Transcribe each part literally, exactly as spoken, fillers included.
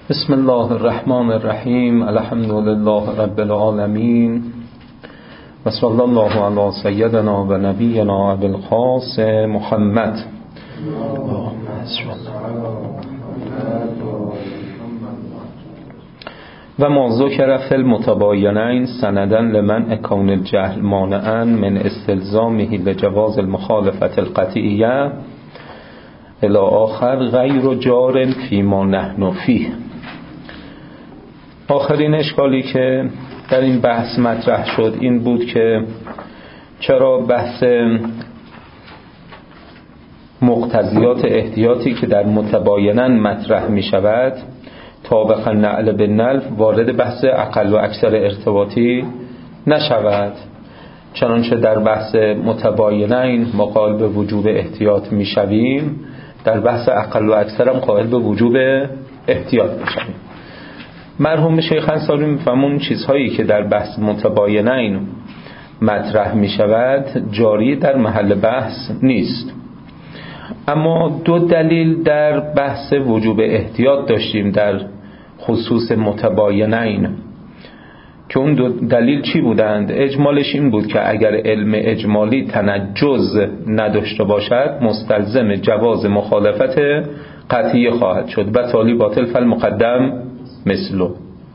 بسم الله الرحمن الرحیم. الحمد لله رب العالمین و صلی الله علی سیدنا و نبینا ابی القاسم محمد. و ما ذکر فی المتباینین سندا لمن کون الجهل مانعا من استلزامه لجواز المخالفة القطعیه الی آخر غیر جار فیما نحن فیه. آخرین اشکالی که در این بحث مطرح شد این بود که چرا بحث مقتضیات احتیاطی که در متباینن مطرح می شود طابق نعل به نلف وارد بحث اقل و اکثر ارتباطی نشود، چنانچه در بحث متباینین ما قائل به وجوب احتیاط می شویم، در بحث اقل و اکثر هم قائل به وجوب احتیاط می شویم. مرحوم شیخ انصاری می‌فرمون چیزهایی که در بحث متباینین مطرح می شود جاری در محل بحث نیست. اما دو دلیل در بحث وجوب احتیاط داشتیم در خصوص متباینین که اون دو دلیل چی بودند؟ اجمالش این بود که اگر علم اجمالی تنجز نداشته باشد مستلزم جواز مخالفت قطعی خواهد شد و تالی باطل فالمقدم مثلو.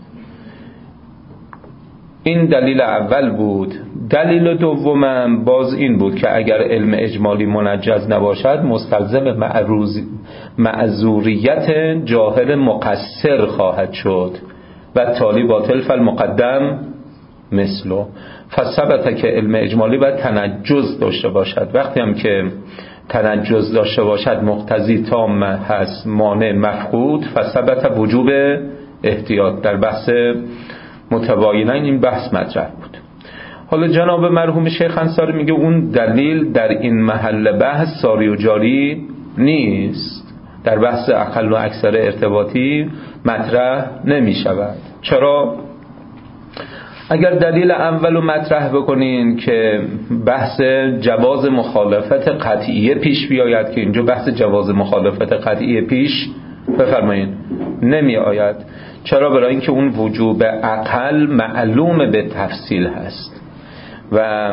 این دلیل اول بود. دلیل دومم باز این بود که اگر علم اجمالی منجز نباشد مستلزم معذوریت جاهل مقصر خواهد شد و تالی باطل فالمقدم مثلو. فثبت که علم اجمالی باید تنجز داشته باشد. وقتی هم که تنجز داشته باشد مقتضی تام هست مانع مفقود، فثبت وجوب احتیاط. در بحث متباینین این بحث مطرح بود. حالا جناب مرحوم شیخ انصاری میگه اون دلیل در این محل بحث ساری و جاری نیست، در بحث اقل و اکثر ارتباطی مطرح نمی شود. چرا؟ اگر دلیل اولو مطرح بکنین که بحث جواز مخالفت قطعیه پیش بیاید، که اینجا بحث جواز مخالفت قطعیه پیش بفرمایین نمی آید. چرا؟ برای اینکه اون وجوب عقل معلوم به تفصیل هست و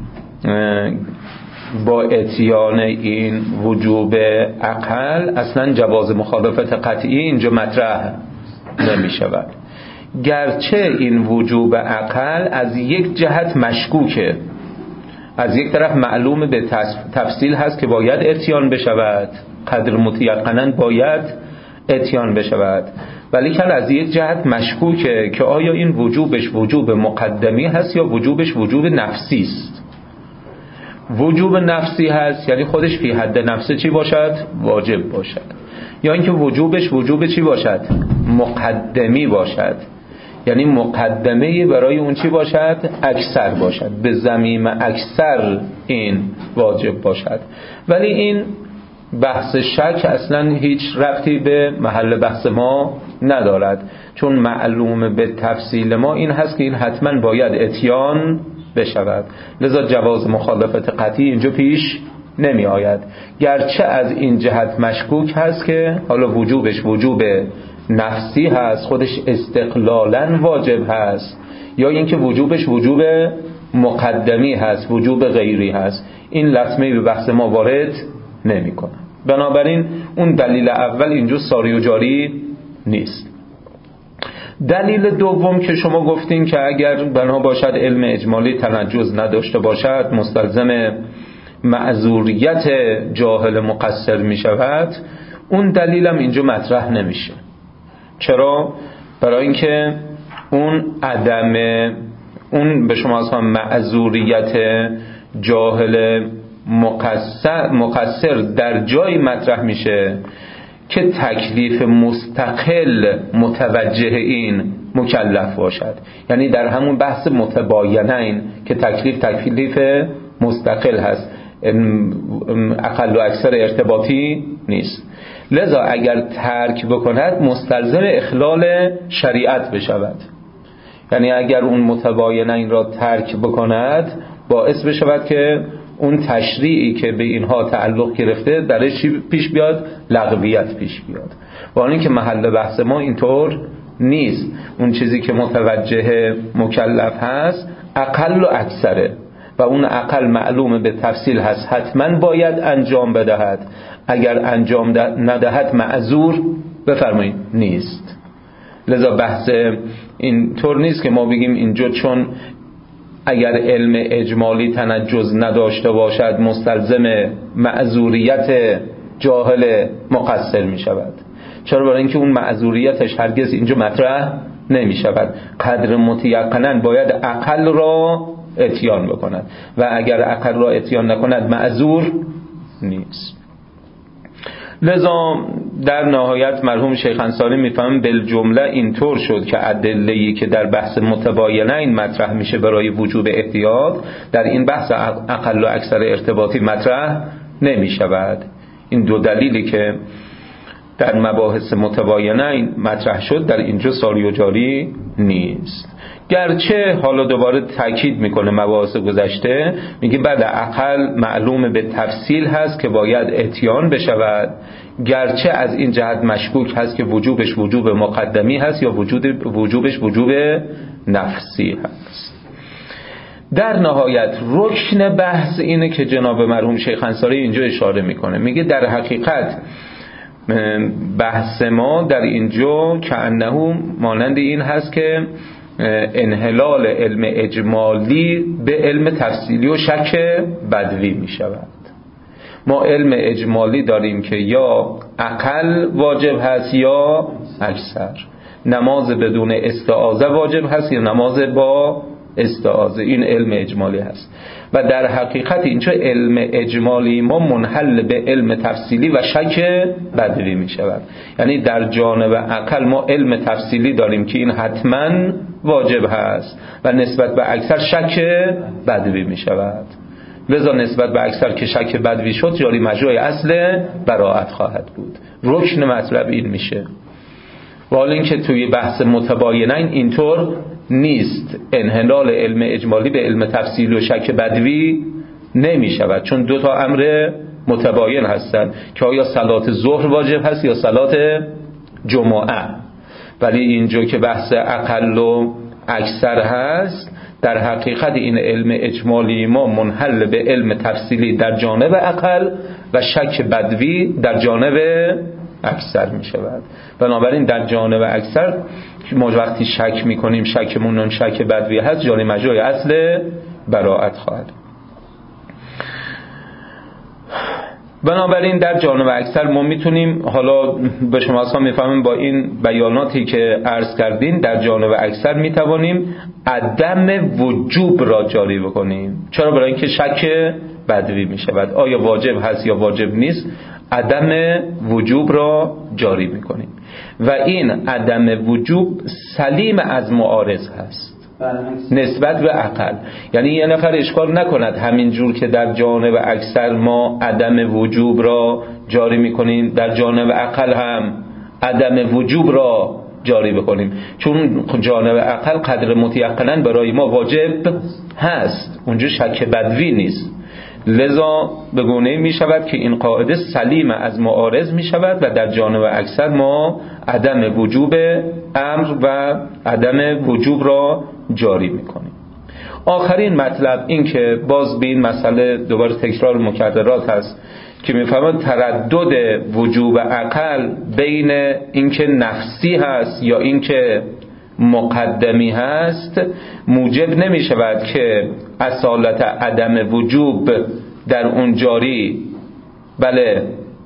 با اتیان این وجوب عقل اصلا جواز مخالفت قطعی اینجا مطرح نمی شود. گرچه این وجوب عقل از یک جهت مشکوکه، از یک طرف معلوم به تفصیل هست که باید اتیان بشود، قدر متیقناً باید اتیان بشود، ولی که از یک جهت مشکوکه که آیا این وجوبش وجوب مقدمی هست یا وجوبش وجوب نفسی است. وجوب نفسی هست یعنی خودش فی حد نفسه چی باشد؟ واجب باشد. یا اینکه وجوبش وجوب چی باشد؟ مقدمی باشد، یعنی مقدمه برای اون چی باشد؟ اکثر باشد، به ضمیم اکثر این واجب باشد. ولی این بحث شک اصلا هیچ ربطی به محل بحث ما ندارد، چون معلوم به تفصیل ما این هست که این حتما باید اتیان بشود، لذا جواز مخالفت قطعی اینجا پیش نمی آید. گرچه از این جهت مشکوک هست که حالا وجوبش وجوب نفسی هست، خودش استقلالا واجب هست، یا اینکه وجوبش وجوب مقدمی هست، وجوب غیری هست، این لطمه به بحث ما وارد نمی کنه. بنابراین اون دلیل اول اینجا ساری و جاری نیست. دلیل دوم که شما گفتین که اگر بنا باشد علم اجمالی تنجز نداشته باشد مستلزم معذوریت جاهل مقصر می شود، اون دلیلم اینجا مطرح نمیشه. چرا؟ برای اینکه اون عدم اون به شما اصلا معذوریت جاهل مقصر, مقصر در جای مطرح میشه که تکلیف مستقل متوجه این مکلف باشد، یعنی در همون بحث متباینین که تکلیف تکلیف مستقل هست، اقل و اکثر ارتباطی نیست. لذا اگر ترک بکند مستلزم اخلال شریعت بشود، یعنی اگر اون متباینین را ترک بکند باعث بشود که اون تشریعی که به اینها تعلق گرفته درش پیش بیاد؟ لغویت پیش بیاد. با اینکه محل بحث ما اینطور نیست. اون چیزی که متوجه مکلف هست اقل و اکثره و اون اقل معلومه به تفصیل هست، حتما باید انجام بدهد، اگر انجام ندهد معذور بفرمایید نیست. لذا بحث اینطور نیست که ما بگیم اینجا چون اگر علم اجمالی تنجز نداشته باشد مستلزم معذوریت جاهل مقصر می شود. چرا؟ برای اینکه اون معذوریتش هرگز اینجا مطرح نمی شود. قدر متیقناً باید عقل را اتیان بکند و اگر عقل را اتیان نکند معذور نیست. لذا در نهایت مرحوم شیخ انصاری میفهمن بالجمله اینطور شد که ادله‌ای که در بحث متباینین مطرح میشه برای وجوب احتیاط در این بحث اقل و اکثر ارتباطی مطرح نمیشود. این دو دلیلی که در مباحث متباینین مطرح شد در اینجا ساری و جاری نیست. گرچه حالا دوباره تاکید میکنه مباحث گذشته، میگه بعد عقل معلوم به تفصیل هست که باید اتیان بشود، گرچه از این جهت مشکوک هست که وجوبش وجوب مقدمی هست یا وجود وجوبش وجوب نفسی هست. در نهایت رکن بحث اینه که جناب مرحوم شیخ انصاری اینجا اشاره میکنه، میگه در حقیقت بحث ما در اینجا که انه مانند این هست که انحلال علم اجمالی به علم تفصیلی و شک بدوی می شود. ما علم اجمالی داریم که یا عقل واجب هست یا اکثر. نماز بدون استعاذه واجب هست یا نماز با استعاذه. این علم اجمالی هست و در حقیقت اینجا علم اجمالی ما منحل به علم تفصیلی و شک بدوی می شود. یعنی در جانب عقل ما علم تفصیلی داریم که این حتما واجب هست و نسبت به اکثر شک بدوی می شود. لذا نسبت به اکثر که شک بدوی شد جاری مجرای اصل براءت خواهد بود. رکن مطلب این میشه. ولی اینکه توی بحث متباینین اینطور نیست. انحلال علم اجمالی به علم تفصیلی و شک بدوی نمی شود، چون دو تا امر متباین هستند که آیا صلات ظهر واجب هست یا صلات جمعه. ولی اینجا که بحث اقل و اکثر هست در حقیقت این علم اجمالی ما منحل به علم تفصیلی در جانب اقل و شک بدوی در جانب اکثر می شود. بنابراین در جانب اکثر ما وقتی شک می کنیم شکمون شک بدوی هست جاری مجرای اصل براءت خواهد. بنابراین در جانب اکثر ما میتونیم، حالا به شما اصلا میفهمیم با این بیاناتی که عرض کردین، در جانب اکثر میتوانیم عدم وجوب را جاری بکنیم. چرا؟ برای اینکه شک بدوی میشود. آیا واجب هست یا واجب نیست، عدم وجوب را جاری میکنیم و این عدم وجوب سلیم از معارض هست نسبت به عقل. یعنی یه نفر اشکال نکند همین جور که در جانب اکثر ما عدم وجوب را جاری میکنیم در جانب عقل هم عدم وجوب را جاری بکنیم، چون جانب عقل قدر متیقناً برای ما واجب هست، اونجا شک بدوی نیست. لذا به گونه می شود که این قاعده سلیم از معارض می شود و در جانب اکثر ما عدم وجوب امر و عدم وجوب را جاری می کنیم. آخرین مطلب این که باز به این مسئله دوباره تکرار مکررات هست که می فهمد تردد وجوب عقل بین اینکه نفسی هست یا اینکه مقدمی هست موجب نمی شود که اصالت عدم وجوب در اون جاری بله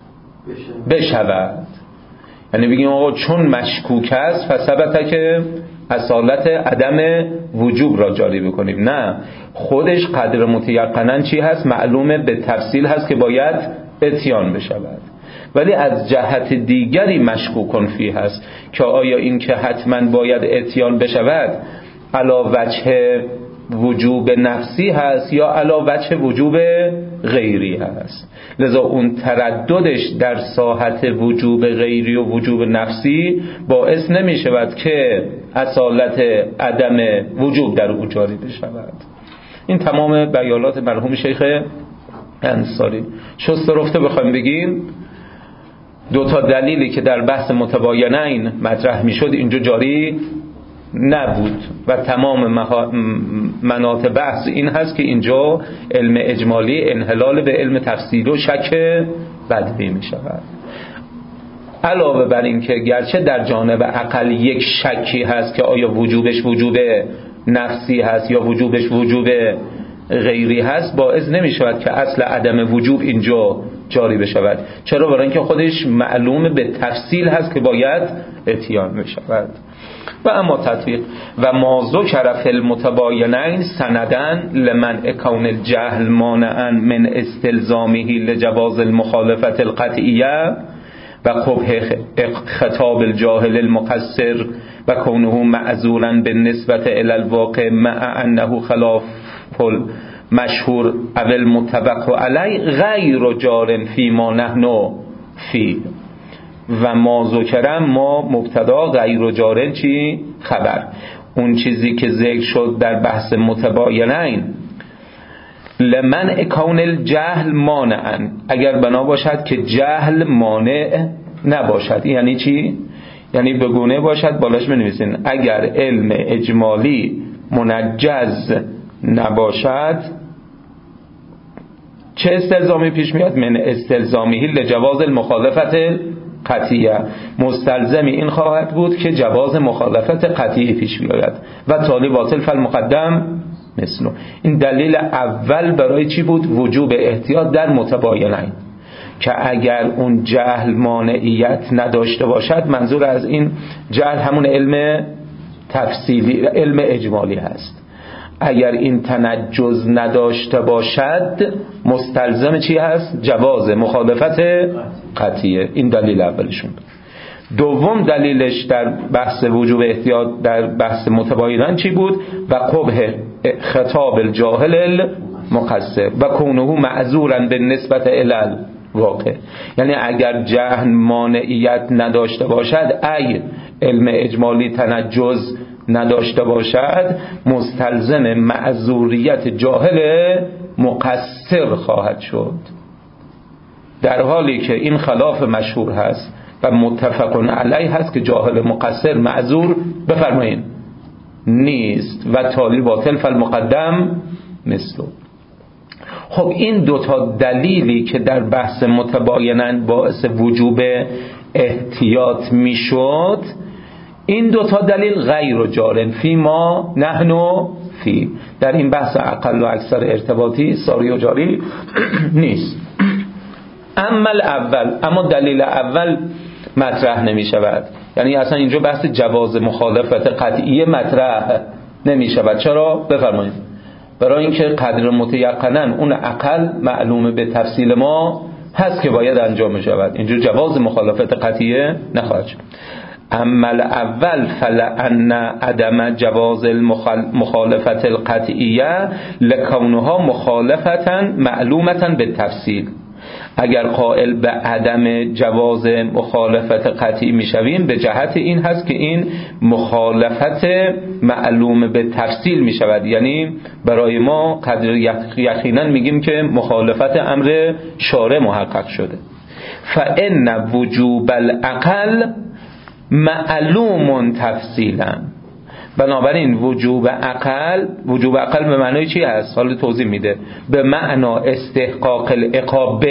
بشود. یعنی بگیم آقا چون مشکوک است فثبت که اصالت عدم وجوب را جاری بکنیم. نه، خودش قدر متیقناً چی هست؟ معلومه به تفصیل هست که باید اتیان بشود، ولی از جهت دیگری مشکوکن فی هست که آیا این که حتما باید اتیان بشود علا وجه وجوب نفسی هست یا علا وجه وجوب غیری هست. لذا اون ترددش در ساحت وجوب غیری و وجوب نفسی باعث نمی شود که اصالت عدم وجوب در او جاری بشود. این تمام بیانات مرحوم شیخ انصاری. شست رفته بخوایم بگیم دو تا دلیلی که در بحث متباینین مطرح میشد اینجا جاری نبود و تمام مناط بحث این هست که اینجا علم اجمالی انحلال به علم تفصیل و شک بدوی می شود. علاوه بر این که گرچه در جانب عقل یک شکی هست که آیا وجوبش وجوب نفسی هست یا وجوبش وجوب غیری هست، باعث نمی شود که اصل عدم وجوب اینجا جاری بشود. چرا؟ برای اینکه خودش معلوم به تفصیل هست که باید اتیان بشود. و اما تطبیق و ما ذکر فی المتباینین سندن لمن کون الجهل مانعا من استلزامه لجواز المخالفت القطعیه و قبح خطاب الجاهل المقصر و کونه معذورا بالنسبة الى الواقع مع انه خلاف المشهور او المتفق علی غیر جار فی ما نحن فی. و ما ذکرم ما مبتدا غیر جارن چی؟ خبر. اون چیزی که ذکر شد در بحث متباینین لمن کون الجهل مانعا، اگر بنا باشد که جهل مانع نباشد. یعنی چی؟ یعنی بگونه باشد، بالاش بنویسین اگر علم اجمالی منجز نباشد چه استلزامی پیش میاد؟ من استلزامی لجواز المخالفت قطعیه، مستلزمی این خواهد بود که جواز مخالفت قطعی پیش بیاید و تالی باطل فالمقدم مثلو. این دلیل اول برای چی بود؟ وجوب احتیاط در متباینین، که اگر اون جهل مانعیت نداشته باشد، منظور از این جهل همون علم تفصیلی علم اجمالی هست، اگر این تنجز نداشته باشد مستلزم چی هست؟ جواز مخالفت قطعیه. این دلیل اولشون. دوم دلیلش در بحث وجوب احتیاط در بحث متباینین چی بود؟ و قبح خطاب الجاهل المقصر و کونه معذورا بالنسبة الی الواقع. یعنی اگر جهل مانعیت نداشته باشد، ای علم اجمالی تنجز نداشته باشد، مستلزم معذوریت جاهل مقصر خواهد شد، در حالی که این خلاف مشهور هست و متفق علیه هست که جاهل مقصر معذور بفرمایین نیست و تالی باطل فالمقدم مثلو. خب این دوتا دلیلی که در بحث متباینن باعث وجوب احتیاط میشد، این دوتا دلیل غیر جارن فی ما نحن فی، در این بحث اقل و اکثر ارتباطی ساری و جاری نیست. اما اول، اما دلیل اول مطرح نمی شود، یعنی اصلا اینجا بحث جواز مخالفت قطعی مطرح نمی شود. چرا؟ بفرمایید. برای اینکه قدر متیقنن اون عقل معلومه به تفصیل ما هست که باید انجام شود، اینجا جواز مخالفت قطعی نخواهد شد. اما اول فلأن عدم جواز المخالفت القطعیه لکونها مخالفتا معلومتا به تفصیل. اگر قائل به عدم جواز مخالفت قطعی میشویم به جهت این هست که این مخالفت معلوم به تفصیل میشود، یعنی برای ما قدر یقینا میگیم که مخالفت امر شارع محقق شده. فإن وجوب العقل معلوم تفصیلا. بنابراین وجوب عقل، وجوب عقل به معنای چی هست؟ حالا توضیح میده. به معنا استحقاق العقاب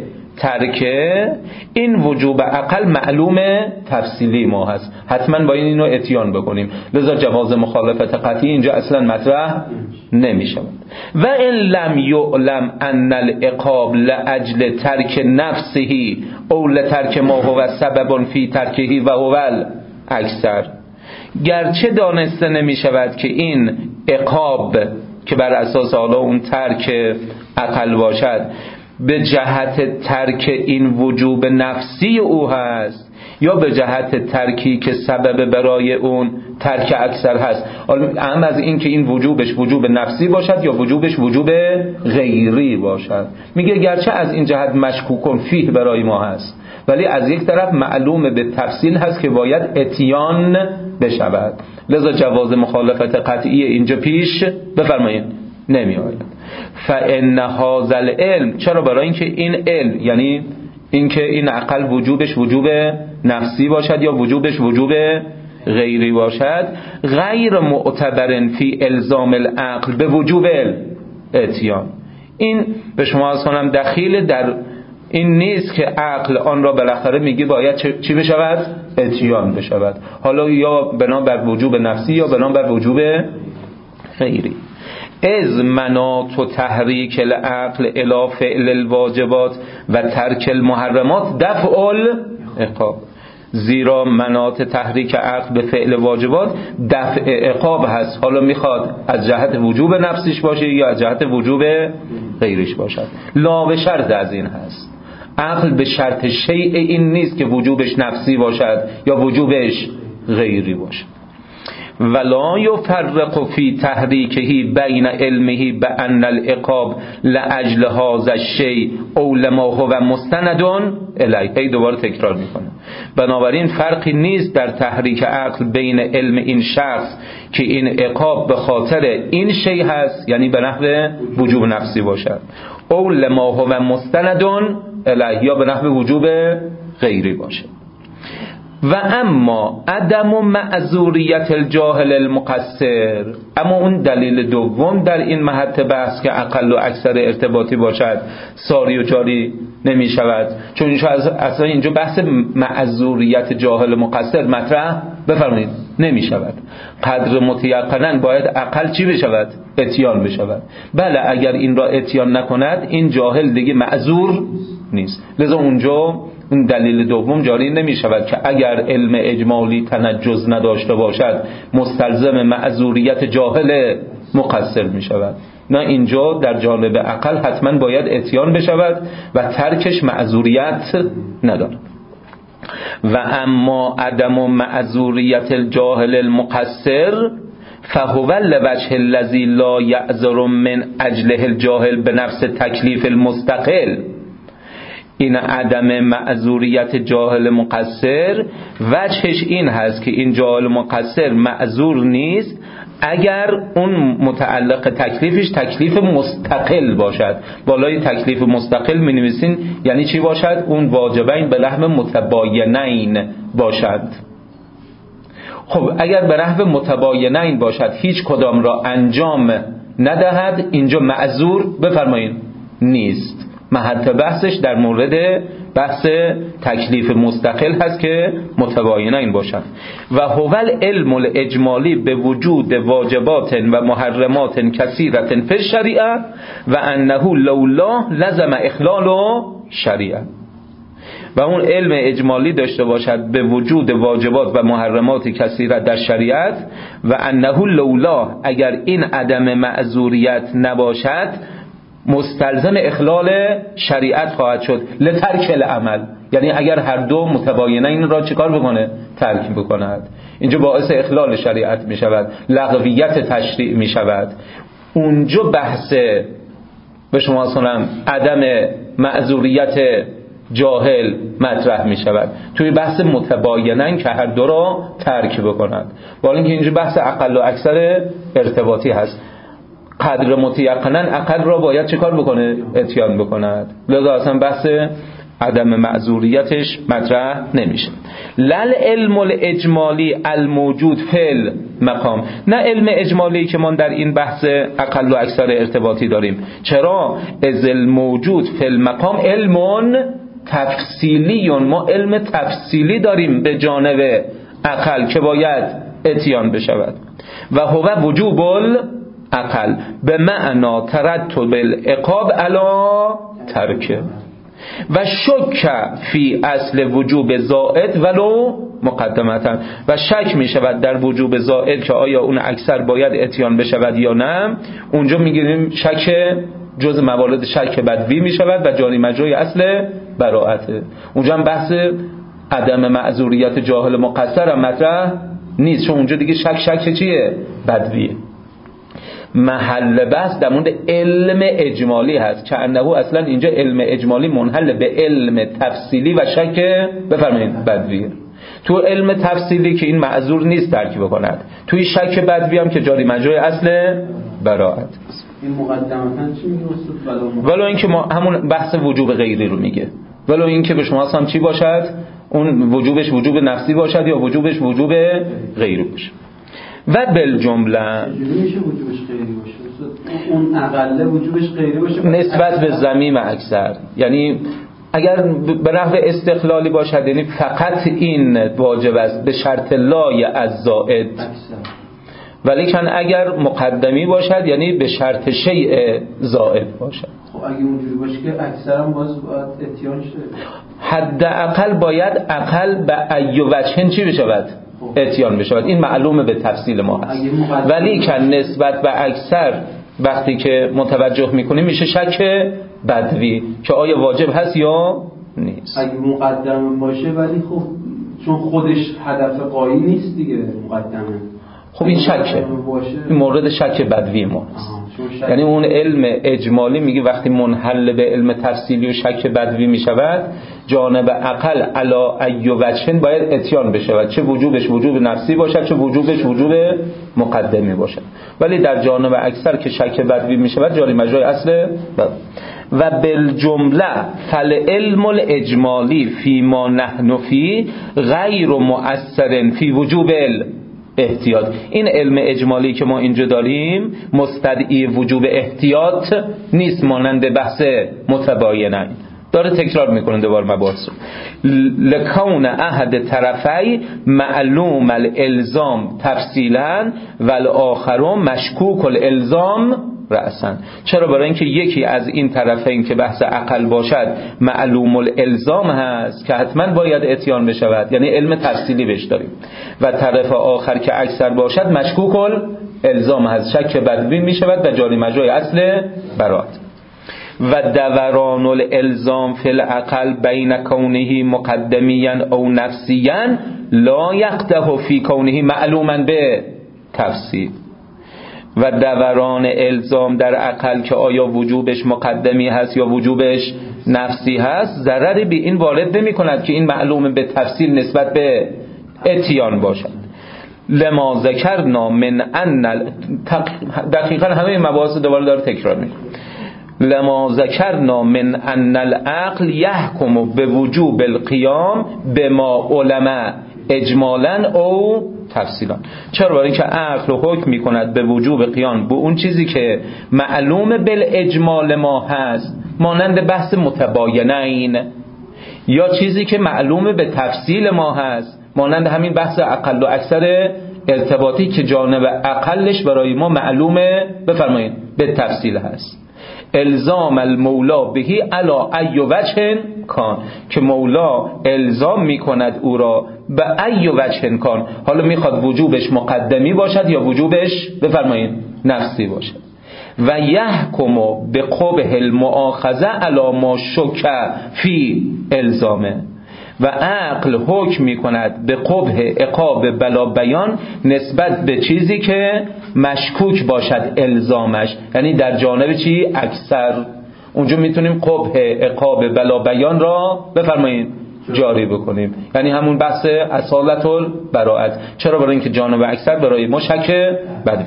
ترکه، این وجوب عقل معلوم تفصیلی ما هست، حتما باید اینو اتیان بکنیم، لذا جواز مخالفت قطعی اینجا اصلا مطرح نمیشه. و ان لم یعلم ان العقاب لاجل ترک نفسه او لترک ما هو سبب فی ترکه و هو الاکثر، گرچه دانسته نمی شود که این عقاب که بر اساس حالا اون ترک عقل باشد به جهت ترک این وجوب نفسی او هست یا به جهت ترکی که سبب برای اون ترک اکثر هست، اهم از این که این وجوبش وجوب نفسی باشد یا وجوبش وجوب غیری باشد. میگه گرچه از این جهت مشکوکن فیه برای ما هست، ولی از یک طرف معلومه به تفصیل هست که باید اتیان بشود، لذا جواز مخالفت قطعی اینجا پیش بفرمایید نمی آید. فان هذا العلم، چرا؟ برای اینکه این علم، یعنی اینکه این عقل وجوبش وجوب نفسی باشد یا وجوبش وجوب غیری باشد، غیر معتبر فی الزام العقل به وجوب اتیان. این به شما از کنم دخیل در این نیست که عقل آن را بالاخره میگه باید چی بشود؟ اتیان بشود، حالا یا بنا بر وجوب نفسی یا بنا بر وجوب غیری. از مناط و تحریک العقل الی فعل الواجبات و ترک المحرمات دفع العقاب، زیرا مناط تحریک عقل به فعل واجبات دفع عقاب هست، حالا میخواد از جهت وجوب نفسیش باشه یا از جهت وجوب غیریش باشد. لا به شرط از این هست، عقل به شرط شیء این نیست که وجوبش نفسی باشد یا وجوبش غیری باشد. ولا یفرق فی تحریکه بین علمه بان العقاب لاجل هذا الشیء او لما هو مستند الیه. ای دوباره تکرار میکنه. بنابراین فرقی نیست در تحریک عقل بین علم این شخص که این عقاب به خاطر این شیء هست، یعنی به نحو وجوب نفسی باشد، او لما هو مستند الیه، یا به نحو وجوب غیری باشد. و اما عدم معذوریت الجاهل المقصر، اما اون دلیل دوم در این محط بحث که اقل و اکثر ارتباطی باشد ساری و جاری نمی شود، چون اینجا اصلا اینجا بحث معذوریت جاهل مقصر مطرح بفرمایید نمی شود. قدر متیقناً باید اقل چی بشود؟ اتیان بشود. بله اگر این را اتیان نکند این جاهل دیگه معذور نیست، لذا اونجا اون دلیل دوم جاری نمی شود که اگر علم اجمالی تنجز نداشته باشد مستلزم معذوریت جاهل مقصر می شود. نه، اینجا در جانب عقل حتما باید اتیان بشود و ترکش معذوریت ندارد. و اما عدم معذوریت الجاهل المقصر فهو لوجه الذی لا یعذر من اجله الجاهل بنفس تکلیف المستقل. این عدم معذوریت جاهل مقصر وجهش این هست که این جاهل مقصر معذور نیست اگر اون متعلق تکلیفش تکلیف مستقل باشد. بالای تکلیف مستقل می نویسین یعنی چی باشد؟ اون واجبین به لحم متباینین باشد. خب اگر به نحو متباینین باشد هیچ کدام را انجام ندهد، اینجا معذور بفرمایید نیست. محط بحثش در مورد بحث تکلیف مستقل هست که متباینین باشد. و هو العلم الاجمالی به وجود واجبات و محرمات کثیرة فی الشریعه و انه لولا لزم اخلال شریعه. و اون علم اجمالی داشته باشد به وجود واجبات و محرمات کثیره در شریعت و انه لولا، اگر این عدم معذوریت نباشد مستلزم اخلال شریعت خواهد شد لترک العمل، یعنی اگر هر دو متباینین را چیکار بکنه؟ ترک بکند. اینجا باعث اخلال شریعت می شود، لغویت تشریع می شود. اونجا بحث به شما سنم عدم معذوریت جاهل مطرح می شود، توی بحث متباینن که هر دو را ترک بکند. بالا اینکه اینجا بحث اقل و اکثر ارتباطی هست، قدر متیقناً اقل را باید چه کار بکنه؟ اتیان بکند. لذا اصلا بحث عدم معذوریتش مطرح نمیشه. لل علم الاجمالی الموجود فی مقام، نه علم اجمالی که ما در این بحث اقل و اکثر ارتباطی داریم. چرا؟ از الموجود فی المقام علم تفصیلی، ما علم تفصیلی داریم به جانب اقل که باید اتیان بشود. و هو وجوب اقل به معنا ترتب العقاب علی ترکه و شک فی اصل وجوب زائد ولو مقدمتا، و شک می شود در وجوب زائد که آیا اون اکثر باید اتیان بشود یا نه. اونجا می گیریم شک جز موارد شک بدوی می شود و جاری مجرای اصل براءته. اونجا هم بحث عدم معذوریت جاهل مقصر هم مطرح نیست، چون اونجا دیگه شک شک چیه؟ بدویه. محل بحث در مورد علم اجمالی هست که انه اصلا اینجا علم اجمالی منحل به علم تفصیلی و شک بفرمایید بدویه. تو علم تفصیلی که این معذور نیست ترک بکند، توی شک بدوی هم که جاری مجرای اصل براءت است. این مقدمتاً چی میگه استاد؟ ولو اینکه ما همون بحث وجوب غیری رو میگه، ولو اینکه به شما هم چی باشد، اون وجوبش وجوب نفسی باشد یا وجوبش وجوب غیری باشه. و بالجمله چجوری میشه وجوبش غیری باشه؟ اون اقله وجوبش غیری باشه نسبت به ضمیم اکثر، یعنی اگر به نحو استقلالی باشد یعنی فقط این واجب است به شرط لای از زائد، ولیکن اگر مقدمی باشد یعنی به شرط شیء زائد باشد. خب اگه اونجوری باشه که اکثرا باز باید اتیان شه، حداقل باید اقل به ای وجهن چی بشود؟ اتیان بشود. این معلومه به تفصیل ما هست، ولیکن نسبت به اکثر وقتی که متوجه میکنیم میشه شک بدوی که آیا واجب هست یا نیست. اگه مقدم باشه ولی خب چون خودش هدف قایی نیست دیگه مقدمه، خب این شکه، این مورد شک بدوی ما هست. یعنی اون علم اجمالی میگه وقتی منحل به علم تفصیلی و شک بدوی میشود جانب عقل علا ای وجهن باید اتیان بشود، چه وجوبش وجوب نفسی باشد چه وجوبش وجوب مقدمی باشد. ولی در جانب اکثر که شک بدوی میشود جاری مجرای اصل بد. و بالجمله فالعلم الاجمالی فی ما نحن فی غیر مؤثر فی وجوب احتیاط. این علم اجمالی که ما اینجا داریم مستدعی وجوب احتیاط نیست، مانند بحث متباینه. داره تکرار میکنه دوباره مباحث رو. لکون احد طرفی معلوم الالزام تفصیلا و الاخر مشکوک الالزام رأسا. چرا؟ برای اینکه یکی از این طرفین که بحث عقل باشد معلوم الالزام هست که حتما باید اتیان بشود، یعنی علم تفصیلی بهش داریم، و طرف آخر که اکثر باشد مشکوک الالزام هست، شک بدوی می شود و جاری مجرای اصل برات. و دوران الالزام فی العقل بین کونه مقدمیا او نفسیا لا یقدح فی کونه معلوما به تفصیل. و دوران الزام در عقل که آیا وجوبش مقدمی هست یا وجوبش نفسی هست ضرری به این وارد نمی کند که این معلوم به تفصیل نسبت به اتیان باشد. لما ذکرنا من ان دقیقا همه این مباحث دوباره داره تکرار میکنه. لما ذکرنا من ان العقل یحکم به وجوب القیام بما علم اجمالا او تفصیلا. چرا؟ برای اینکه عقل حکم میکند به وجوب قیام به اون چیزی که معلوم بالاجمال ما هست، مانند بحث متباینین، یا چیزی که معلوم به تفصیل ما هست، مانند همین بحث اقل و اکثر ارتباطی که جانب اقلش برای ما معلومه بفرمایید به تفصیل هست. الزام المولا بهی علا ای وجه کان، که مولا الزام میکند او را به ای وجه کان، حالا میخواد وجوبش مقدمی باشد یا وجوبش بفرمایید نفسی باشد. و یحکم به قبح المؤاخذه علا ما شک فی الزامه، و عقل حکم میکند به قبح عقاب بلا بیان نسبت به چیزی که مشکوک باشد الزامش، یعنی در جانب چی؟ اکثر. اونجا میتونیم قبح عقاب بلا بیان را بفرمایید جاری بکنیم، یعنی همون بحث اصالت البراءت. چرا؟ برای اینکه جانب اکثر برای ما شک بدوی.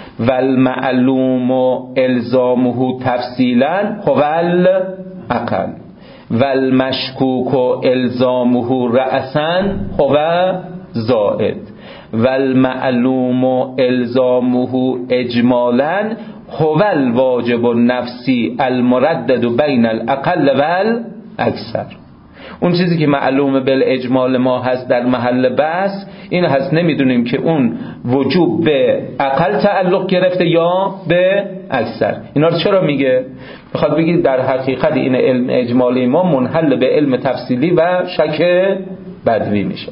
والمعلوم الزامه تفصیلا هو العقل والمشکوک الزامه رأسا هو زائد والمعلوم الزامه اجمالا هو الواجب النفسی المردد بین الاقل والاکثر. اون چیزی که معلوم بالاجمال ما هست در محل بحث این هست، نمیدونیم که اون وجوب به اقل تعلق گرفته یا به اکثر. اینا رو چرا میگه؟ میخواد بگید در حقیقت این علم اجمالی ما منحل به علم تفصیلی و شک بدوی میشه.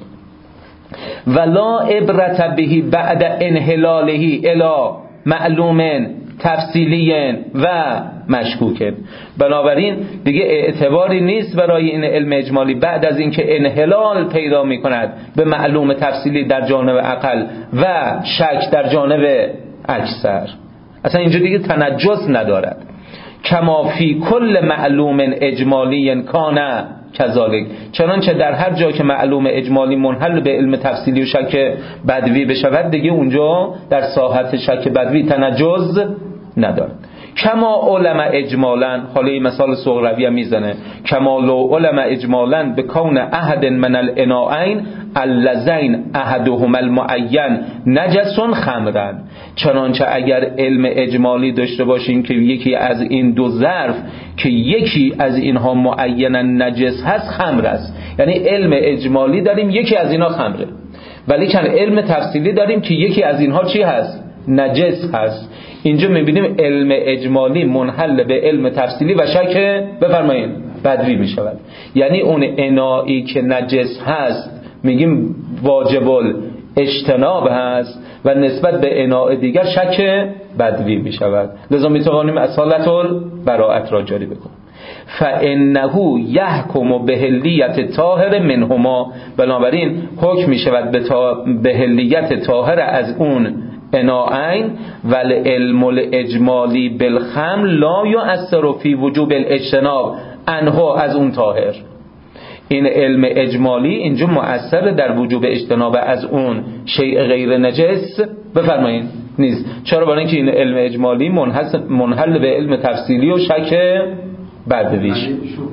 ولا عبرت بهی بعد انحلاله الی معلوم تفصیلی و مشکوک. بنابراین دیگه اعتباری نیست برای این علم اجمالی بعد از اینکه انحلال پیدا میکند به معلوم تفصیلی در جانب عقل و شک در جانب اکثر، اصلا اینجا دیگه تنجس ندارد. کما فی کل معلوم اجمالی کان کذالک، چنانچه در هر جا که معلوم اجمالی منحل به علم تفصیلی و شک بدوی بشود دیگه اونجا در ساحت شک بدوی تنجز ندارد. کما علم اجمالا، حالا این مثال سغروی هم میزنه، کما لو علم اجمالا به کون احد من الاناءین اللذین احدهما المعین نجس خمرن، چنانچه اگر علم اجمالی داشته باشیم که یکی از این دو ظرف که یکی از اینها معینا نجس هست خمر است، یعنی علم اجمالی داریم یکی از اینها خمره، ولی چند علم تفصیلی داریم که یکی از اینها چی هست؟ نجس هست. اینجا میبینیم علم اجمالی منحل به علم تفصیلی و شک بفرمایید بدوی میشود، یعنی اون انایی که نجس هست میگیم واجب اجتناب هست و نسبت به اناء دیگر شک بدوی میشود، لذا میتوانیم اصالت البراءت را جاری بکنیم. فانه یحکم بهلیت طاهر منهما، بنابراین حکم میشود به بهلیت طاهر از اون اناءین ول علم الاجمالی بالخمر لا یؤثر فی وجوب الاجتناب انها از اون طاهر. این علم اجمالی اینجا مؤثر در وجوب اجتناب از اون شیء غیر نجس بفرمایید نیست. چرا؟ برای اینکه این علم اجمالی منحل به علم تفصیلی و شک بدویش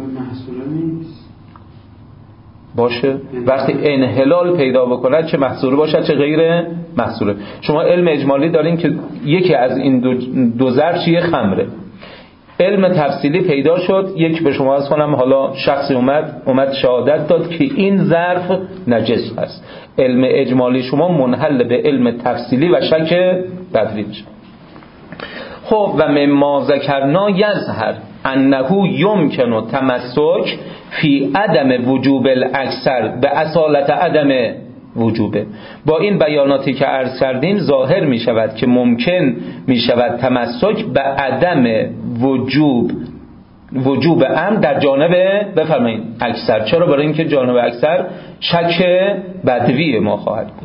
باشه. وقتی انحلال پیدا بکنه چه محصوره باشه چه غیر محصوره. شما علم اجمالی دارین که یکی از این دو, دو ظرف چیه؟ خمره. علم تفصیلی پیدا شد، یک به شما از کنم حالا شخصی اومد اومد شهادت داد که این ظرف نجس است، علم اجمالی شما منحل به علم تفصیلی و شک بدوی میشه. خب و مما ذکرنا یظهر انه یمکن تمسک فی عدم وجوب الاکثر به اصالت عدم وجوبه. با این بیاناتی که عرض کردیم ظاهر می شود که ممکن می شود تمسک به عدم وجوب وجوب امر در جانب بفرمایید اکثر. چرا؟ برای اینکه جانب اکثر شک بدوی ما خواهد بود.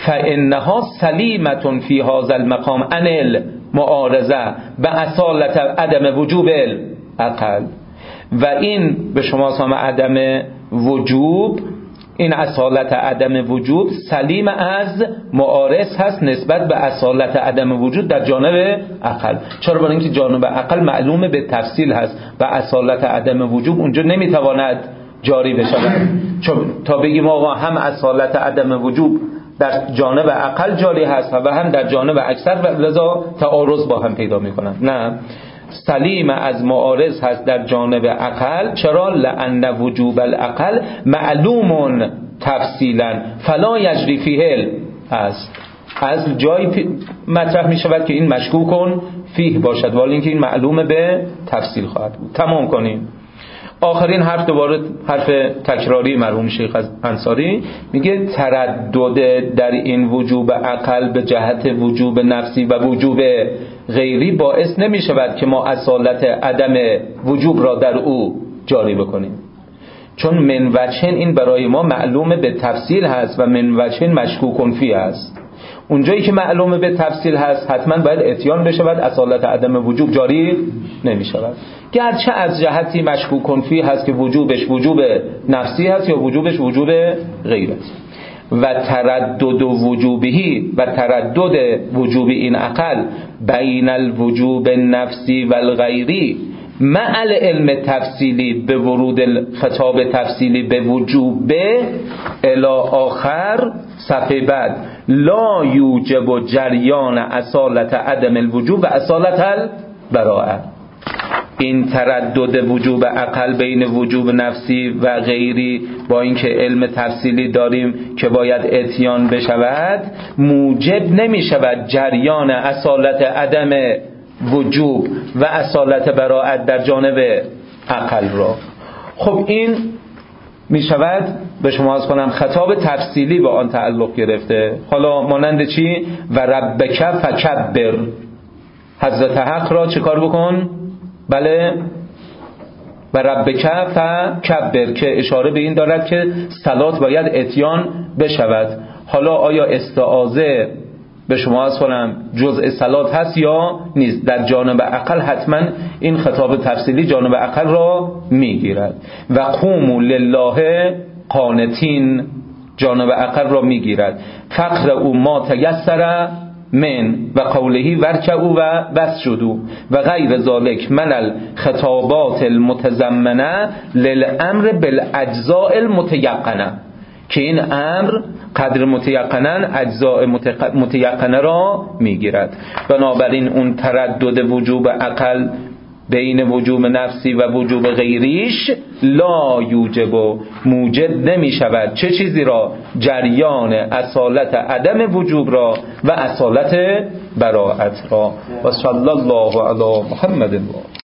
فانها سلیمه فی هذا المقام عن المعارضه به اصالت عدم وجوب العقل. و این به شما سام عدم وجوب، این اصالت عدم وجوب سلیم از معارض هست نسبت به اصالت عدم وجود در جانب عقل. چرا؟ برای اینکه جانب عقل معلومه به تفصیل هست و اصالت عدم وجوب اونجا نمیتواند جاری بشود. چون تا بگیم آقا هم اصالت عدم وجوب در جانب عقل جاری هست و هم در جانب اکثر و لذا تعارض با هم پیدا میکنن، نه، سلیم از معارض هست در جانب عقل. چرا؟ لأن وجوب العقل معلوم تفصیلا فلا یجری فیه است. از جای مطرح می شود که این مشکوکن فیه باشد، ولی اینکه این معلوم به تفصیل خواهد بود. تمام کنیم. آخرین حرف دوباره حرف تکراری مرحوم شیخ انصاری، میگه تردد در این وجوب عقل به جهت وجوب نفسی و وجوب غیری باعث نمی شود که ما اصالت عدم وجوب را در او جاری بکنیم، چون من وجهن این برای ما معلوم به تفصیل هست و من وجهن مشکوک فیه هست. اونجایی که معلومه به تفصیل هست حتما باید اتیان بشود، اصالت عدم وجوب جاری نمی شود، گرچه از جهتی مشکوک فیه هست که وجوبش وجوب نفسی هست یا وجوبش وجوب غیر است. و تردد وجوبهی و تردد وجوب این عقل بین الوجوب نفسی و الغیری مع العلم تفصیلی به ورود خطاب تفصیلی به وجوب الی آخر صفحه بعد لا یوجب جریان اصالت عدم الوجوب و اصالت البراءه. این تردد وجوب عقل بین وجوب نفسی و غیری با اینکه علم تفصیلی داریم که باید اتیان بشود، موجب نمی شود جریان اصالت عدم وجوب و اصالت براءت در جانب عقل را. خب این می شود به شما از کنم خطاب تفصیلی با آن تعلق گرفته. حالا مانند چی؟ و ربک فکبر، حضرت حق را چه کار بکن؟ بله، و ربک فکبر، که اشاره به این دارد که صلات باید اتیان بشود. حالا آیا استعاذه به شما از کنم جزء صلات هست یا نیست؟ در جانب عقل حتما این خطاب تفصیلی جانب عقل را میگیرد. و قوموا لله قانتین جانب عقل را میگیرد. فقر او ما تیسر من و قوله ورکعوا و واسجدوا و غیر ذالک من الخطابات المتضمنه للامر بالاجزاء المتيقنه، که این امر قدر متیقنن اجزاء متیقنه را میگیرد. بنابراین اون تردد وجوب عقل بین وجوب نفسی و وجوب غیریش لا یوجب و موجب نمی شود چه چیزی را؟ جریان اصالت عدم وجوب را و اصالت براءت را. و صلی الله علی محمد.